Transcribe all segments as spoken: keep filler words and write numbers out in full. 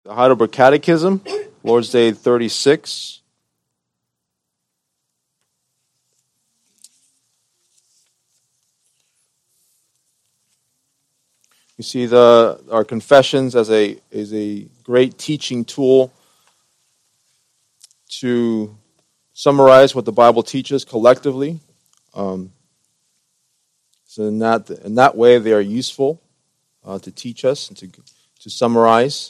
The Heidelberg Catechism, Lord's Day thirty-six. You see the our confessions as a is a great teaching tool to summarize what the Bible teaches collectively. Um, so in that in that way, they are useful uh, to teach us and to to summarize.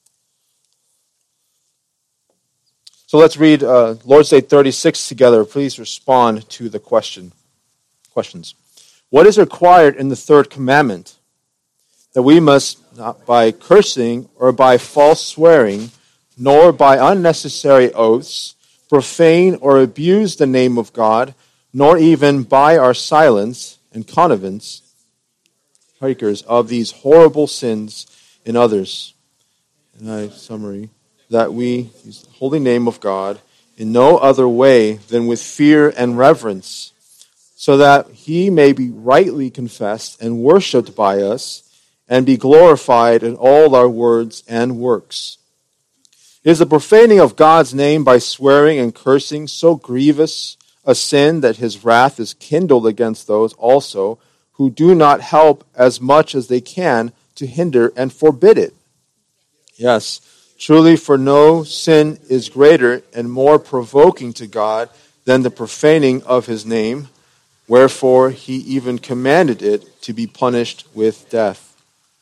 So let's read uh, Lord's Day thirty-six together. Please respond to the question. Questions. What is required in the third commandment? That we must not by cursing or by false swearing, nor by unnecessary oaths, profane or abuse the name of God, nor even by our silence and connivance, partakers of these horrible sins in others. And I summary. That we use the holy name of God in no other way than with fear and reverence, so that he may be rightly confessed and worshipped by us, and be glorified in all our words and works. Is the profaning of God's name by swearing and cursing so grievous a sin that his wrath is kindled against those also who do not help as much as they can to hinder and forbid it? Yes. Truly, for no sin is greater and more provoking to God than the profaning of his name, wherefore he even commanded it to be punished with death.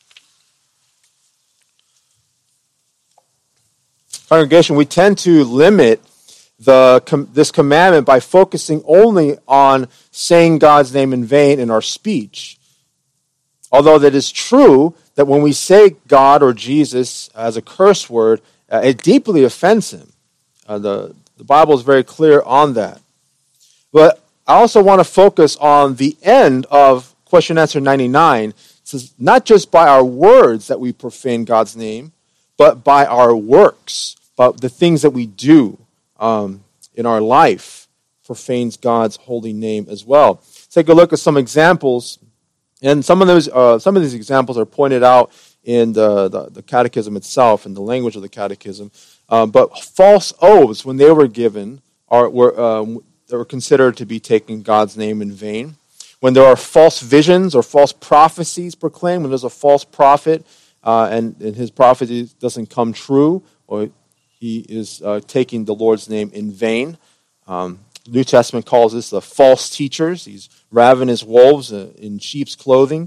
Congregation, we tend to limit the this commandment by focusing only on saying God's name in vain in our speech. Although that is true that when we say God or Jesus as a curse word, uh, it deeply offends him. Uh, the, the Bible is very clear on that. But I also want to focus on the end of question answer ninety-nine. It says, not just by our words that we profane God's name, but by our works, but the things that we do um, in our life profanes God's holy name as well. Take a look at some examples. And some of those, uh, some of these examples are pointed out in the, the, the catechism itself, in the language of the catechism. Um, but false oaths, when they were given, are were um, they were considered to be taking God's name in vain. When there are false visions or false prophecies proclaimed, when there's a false prophet uh, and, and his prophecy doesn't come true, or he is uh, taking the Lord's name in vain. Um, The New Testament calls this the false teachers, these ravenous wolves in sheep's clothing.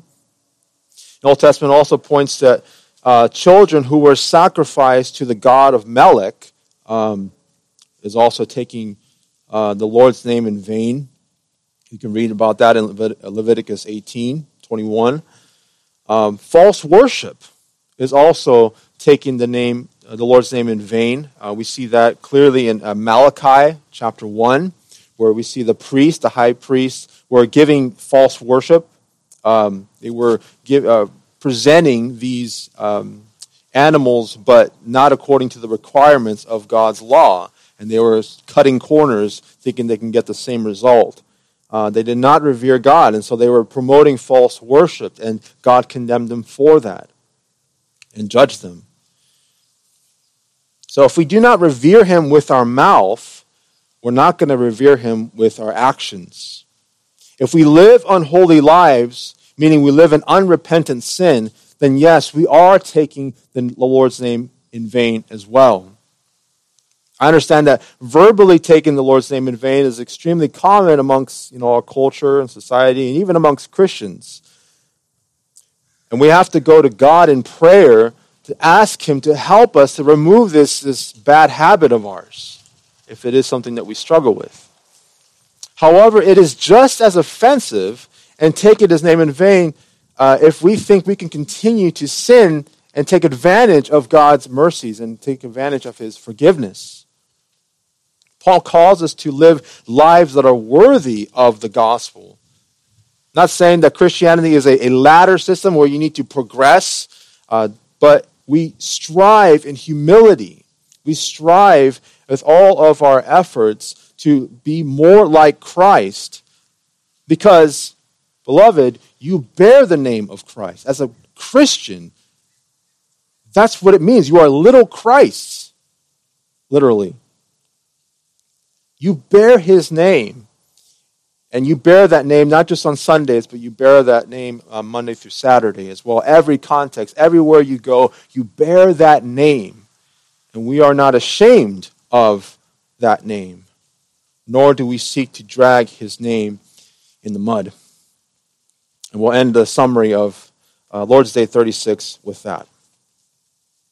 The Old Testament also points to uh, children who were sacrificed to the god of Melech um, is also taking uh, the Lord's name in vain. You can read about that in Levit- Leviticus eighteen twenty-one. Um, false worship is also taking the name, uh, the Lord's name in vain. Uh, we see that clearly in uh, Malachi chapter one. Where we see the priest, the high priest, were giving false worship. Um, they were give, uh, presenting these um, animals, but not according to the requirements of God's law. And they were cutting corners, thinking they can get the same result. Uh, they did not revere God, and so they were promoting false worship, and God condemned them for that and judged them. So if we do not revere him with our mouth, we're not going to revere him with our actions. If we live unholy lives, meaning we live in unrepentant sin, then yes, we are taking the Lord's name in vain as well. I understand that verbally taking the Lord's name in vain is extremely common amongst, you know, our culture and society, and even amongst Christians. And we have to go to God in prayer to ask him to help us to remove this, this bad habit of ours, if it is something that we struggle with. However, it is just as offensive and taking his name in vain uh, if we think we can continue to sin and take advantage of God's mercies and take advantage of his forgiveness. Paul calls us to live lives that are worthy of the gospel. Not saying that Christianity is a, a ladder system where you need to progress, uh, but we strive in humility. We strive with all of our efforts to be more like Christ because, beloved, you bear the name of Christ. As a Christian, That's what it means. You are little Christs, literally. You bear his name. And you bear that name not just on Sundays, but you bear that name uh, Monday through Saturday as well. Every context, everywhere you go, you bear that name. And we are not ashamed of that name, nor do we seek to drag his name in the mud. And we'll end the summary of uh, Lord's Day thirty-six with that.